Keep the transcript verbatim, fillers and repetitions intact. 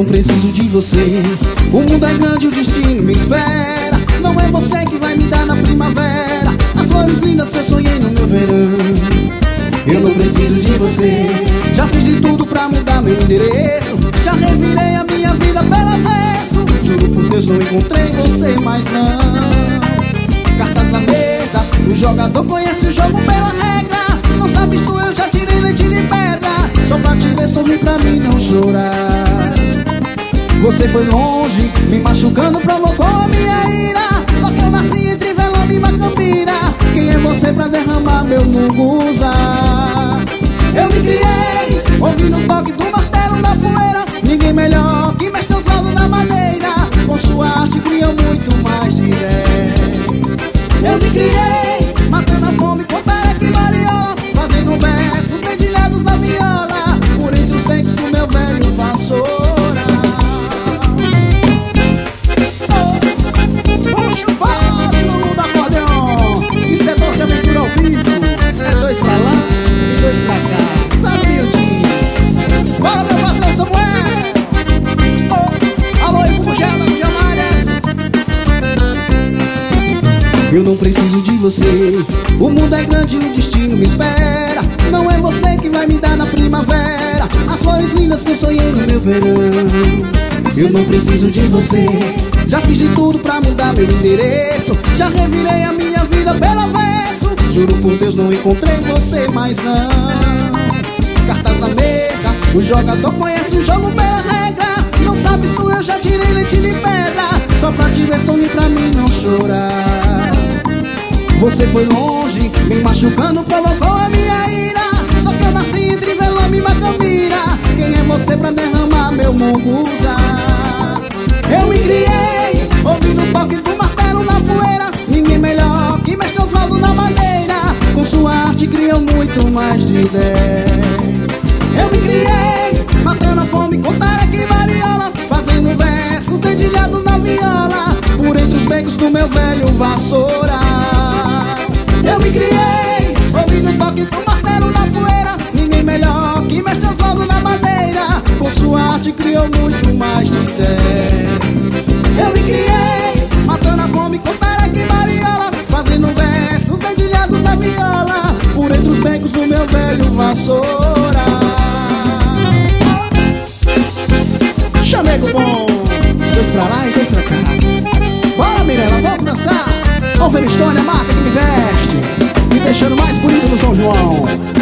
não preciso de você. O mundo é grande, o destino me espera. Não é você que vai me dar na primavera as flores lindas que eu sonhei no meu verão. Eu não preciso de você. Já fiz de tudo pra mudar meu endereço. Já revirei a minha vida pelo avesso. Juro por Deus, não encontrei você mais não. Cartas na mesa, o jogador conhece o jogo pela regra. Não sabes tu, eu já tirei leite de pedra. Só pra te ver sorrir, pra mim não chorar. Você foi longe, me machucando, provocou a minha ira. Só que eu nasci entre Velame e Macambira. Quem é você pra derramar meu muguza? Eu me criei, ouvindo o toque do martelo na poeira. Ninguém melhor que mestre Osvaldo da Madeira. Com sua arte criou muito mais de dez. Eu me criei, matando a fome com tareca e mariola, fazendo versos dedilhados na viola, por entre os becos do meu velho vassoura. Puxa o fado do acordeon, isso é doce aventura ao vivo. É dois pra lá e dois pra cá, sabe, miudinho? Bora, meu patrão Samuel! Oh, alô, Ivo Mugela, de Amárias. Eu não preciso de você. O mundo é grande e o destino me espera. Não é você que vai me dar na primavera as flores lindas que eu sonhei no meu verão. Eu não preciso de você. Já fiz de tudo pra mudar meu endereço. Já revirei a minha vida pelo avesso. Juro por Deus, não encontrei você mais não. Cartas na mesa, o jogador conhece o jogo pela regra. Não sabes tu, eu já tirei leite de pedra. Só pra te ver sorrir, pra mim não chorar. Você foi longe, me machucando, provocou a minha ira. Só que eu nasci entre Velame e Macambira. Quem é você pra derramar meu muguza? Eu me criei, ouvindo o toque do martelo na poeira. Ninguém melhor que mestre Osvaldo da Madeira. Com sua arte criou muito mais de dez. Eu me criei, matando a fome com tareca e mariola, fazendo versos dedilhados na viola, por entre os becos do meu velho vassoura. Eu me criei, ouvindo o toque do martelo na poeira. Ninguém melhor que mestre Osvaldo da Madeira. Com sua arte criou muito mais de dez. Eu me criei, matando a fome com tareca e mariola, fazendo versos dedilhados na viola, por entre os becos do meu velho vassoura. Chamego bom, dois pra lá e dois pra cá. Bora, Mirella, vamos dançar. Vamos ver a história, a marca que me veste, me deixando mais bonito no São João.